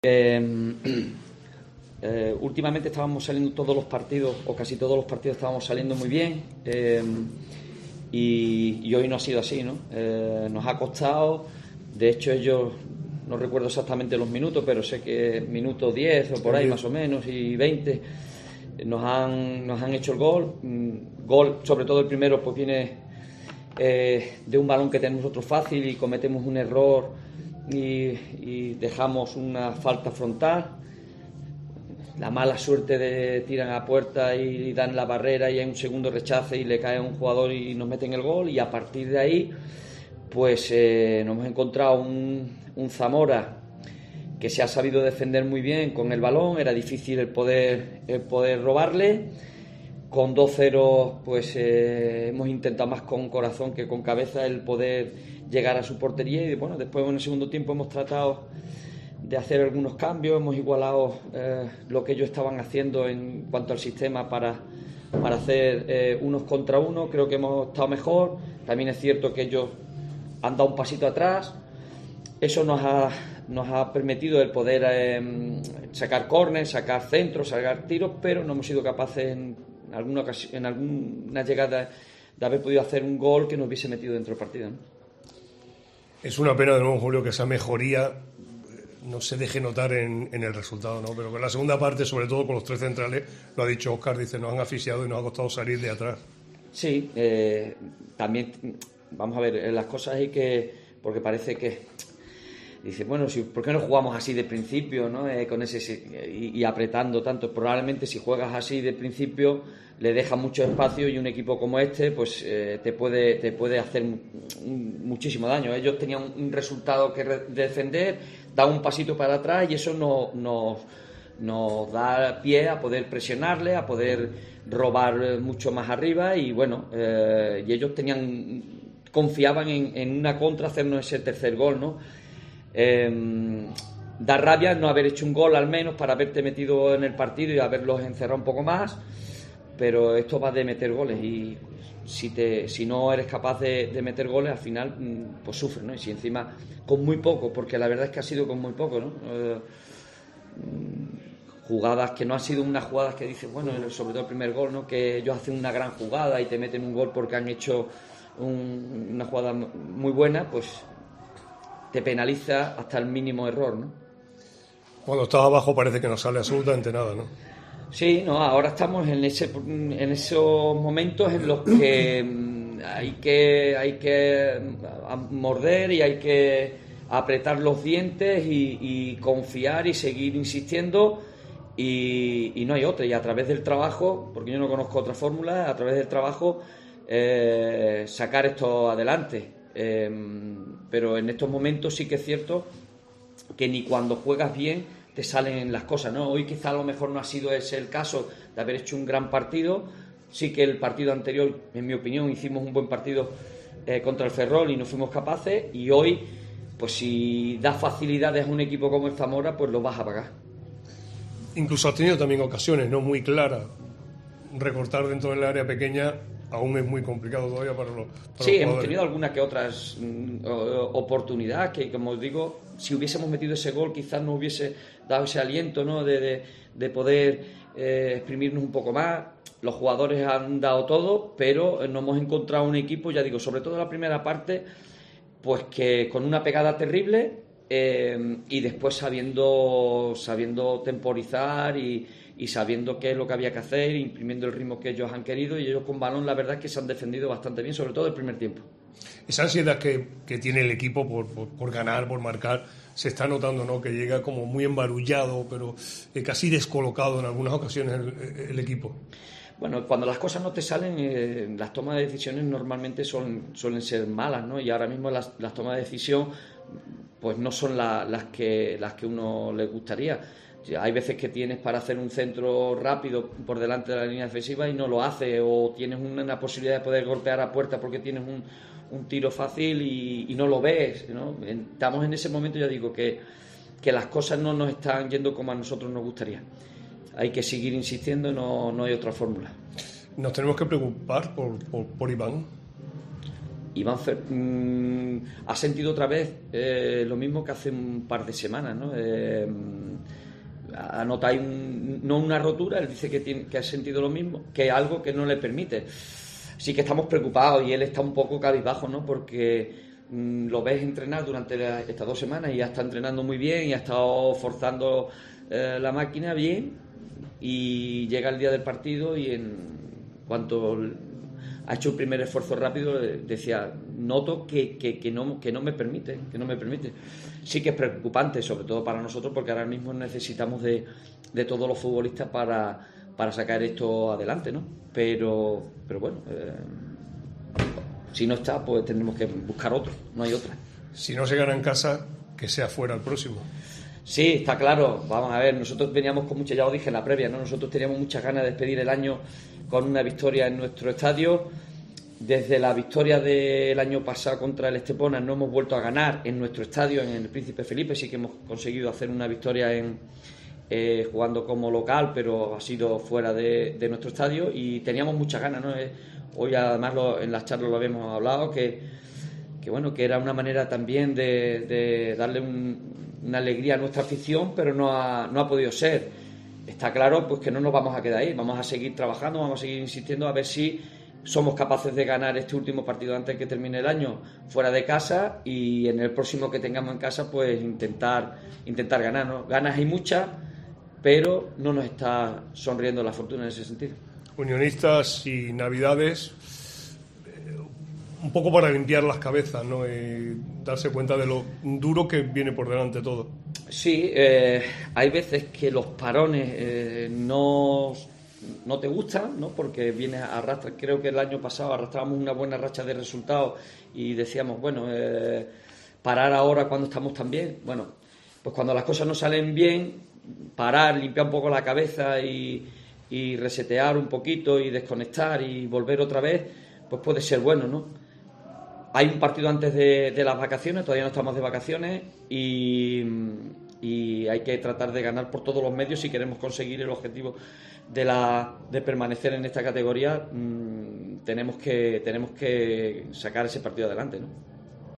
Últimamente estábamos saliendo todos los partidos, o casi todos los partidos estábamos saliendo muy bien, y hoy no ha sido así, ¿no? Nos ha costado. De hecho, ellos, no recuerdo exactamente los minutos, pero sé que minutos 10 o por ahí más o menos, y 20, nos han hecho el gol. Gol, sobre todo el primero, pues viene de un balón que tenemos nosotros fácil y cometemos un error y dejamos una falta frontal. La mala suerte de tiran a puerta y dan la barrera y hay un segundo rechace y le cae a un jugador y nos meten el gol, y a partir de ahí pues nos hemos encontrado un Zamora que se ha sabido defender muy bien con el balón. Era difícil el poder robarle. Con 2-0 pues hemos intentado más con corazón que con cabeza el poder llegar a su portería, y bueno, después en el segundo tiempo hemos tratado de hacer algunos cambios, hemos igualado lo que ellos estaban haciendo en cuanto al sistema para hacer unos contra uno. Creo que hemos estado mejor. También es cierto que ellos han dado un pasito atrás. Eso nos ha permitido el poder sacar córner, sacar centros, sacar tiros, pero no hemos sido capaces en alguna llegada de haber podido hacer un gol que nos hubiese metido dentro del partido, ¿no? Es una pena, de nuevo, Julio, que esa mejoría no se deje notar en el resultado, ¿no? Pero con la segunda parte, sobre todo con los tres centrales, lo ha dicho Óscar, dice, nos han asfixiado y nos ha costado salir de atrás. Sí, también, vamos a ver, las cosas hay que, porque parece que dice, bueno, ¿por qué no jugamos así de principio, ¿no? Con ese y apretando tanto? Probablemente si juegas así de principio le deja mucho espacio, y un equipo como este pues te puede hacer muchísimo daño. Ellos tenían un resultado que defender, da un pasito para atrás, y eso nos da pie a poder presionarle, a poder robar mucho más arriba, y bueno, y ellos confiaban en una contra, hacernos ese tercer gol, ¿no? Da rabia no haber hecho un gol al menos para haberte metido en el partido y haberlos encerrado un poco más, pero esto va de meter goles, y si no eres capaz de meter goles, al final pues sufres, ¿no? Y si encima con muy poco, porque la verdad es que ha sido con muy poco, ¿no? Jugadas que no han sido unas jugadas que dices, bueno, sobre todo el primer gol, ¿no? Que ellos hacen una gran jugada y te meten un gol porque han hecho una jugada muy buena, pues te penaliza hasta el mínimo error, ¿no? Cuando estás abajo parece que no sale absolutamente nada, ¿no? Sí, no, ahora estamos en esos momentos en los que hay que morder y hay que apretar los dientes y confiar y seguir insistiendo, y no hay otra. Y a través del trabajo, porque yo no conozco otra fórmula, a través del trabajo sacar esto adelante. Pero en estos momentos sí que es cierto que ni cuando juegas bien te salen las cosas, ¿no? Hoy quizá a lo mejor no ha sido ese el caso de haber hecho un gran partido. Sí que el partido anterior, en mi opinión, hicimos un buen partido contra el Ferrol y no fuimos capaces, y hoy pues si das facilidades a un equipo como el Zamora, pues lo vas a pagar. Incluso has tenido también ocasiones no muy claras. Recortar dentro del área pequeña aún es muy complicado todavía para los Sí, jugadores. hemos tenido algunas que otras oportunidades que, como os digo, si hubiésemos metido ese gol quizás nos hubiese dado ese aliento, ¿no? de poder exprimirnos un poco más. Los jugadores han dado todo, pero no hemos encontrado un equipo, ya digo, sobre todo en la primera parte, pues que con una pegada terrible, y después sabiendo temporizar y sabiendo qué es lo que había que hacer, imprimiendo el ritmo que ellos han querido, y ellos con balón la verdad es que se han defendido bastante bien, sobre todo el primer tiempo. Esa ansiedad que tiene el equipo por ganar, por marcar, se está notando, ¿no? Que llega como muy embarullado, pero casi descolocado en algunas ocasiones el equipo. Bueno, cuando las cosas no te salen, las tomas de decisiones normalmente suelen ser malas, ¿no? Y ahora mismo las tomas de decisión pues no son las que uno le gustaría. Hay veces que tienes para hacer un centro rápido por delante de la línea defensiva y no lo haces, o tienes una posibilidad de poder golpear a puerta porque tienes un tiro fácil y no lo ves, ¿no? Estamos en ese momento, ya digo, que las cosas no nos están yendo como a nosotros nos gustaría. Hay que seguir insistiendo, no hay otra fórmula. Nos tenemos que preocupar por Iván. Iván ha sentido otra vez lo mismo que hace un par de semanas, ¿no? Anota ahí no una rotura, él dice que ha sentido lo mismo, que es algo que no le permite. Sí que estamos preocupados y él está un poco cabizbajo, ¿no? Porque lo ves entrenar durante estas 2 semanas y ya está entrenando muy bien y ha estado forzando la máquina bien, y llega el día del partido y en cuanto ha hecho el primer esfuerzo rápido decía, noto que no me permite. Sí que es preocupante, sobre todo para nosotros, porque ahora mismo necesitamos de todos los futbolistas para sacar esto adelante, ¿no? Pero bueno, si no está, pues tendremos que buscar otro, no hay otra. Si no se gana en casa, que sea fuera el próximo. Sí, está claro. Vamos a ver, nosotros veníamos con mucha, ya os dije en la previa, ¿no? Nosotros teníamos muchas ganas de despedir el año con una victoria en nuestro estadio. Desde la victoria del año pasado contra el Estepona no hemos vuelto a ganar en nuestro estadio, en el Príncipe Felipe. Sí que hemos conseguido hacer una victoria jugando como local, pero ha sido fuera de nuestro estadio, y teníamos muchas ganas, ¿no? Hoy además en las charlas lo habíamos hablado, que bueno, que era una manera también de darle una alegría a nuestra afición, pero no ha podido ser. Está claro pues que no nos vamos a quedar ahí, vamos a seguir trabajando, vamos a seguir insistiendo a ver si somos capaces de ganar este último partido antes que termine el año fuera de casa, y en el próximo que tengamos en casa pues intentar ganar, ¿no? Ganas hay muchas, pero no nos está sonriendo la fortuna en ese sentido. Unionistas y Navidades, un poco para limpiar las cabezas, ¿no? Y darse cuenta de lo duro que viene por delante todo. Sí, hay veces que los parones no te gustan, ¿no? Porque vienes a arrastrar. Creo que el año pasado arrastrábamos una buena racha de resultados y decíamos, bueno, parar ahora cuando estamos tan bien. Bueno, pues cuando las cosas no salen bien, parar, limpiar un poco la cabeza y resetear un poquito y desconectar y volver otra vez, pues puede ser bueno, ¿no? Hay un partido antes de las vacaciones, todavía no estamos de vacaciones, y hay que tratar de ganar por todos los medios si queremos conseguir el objetivo de permanecer en esta categoría. Tenemos que sacar ese partido adelante, ¿no?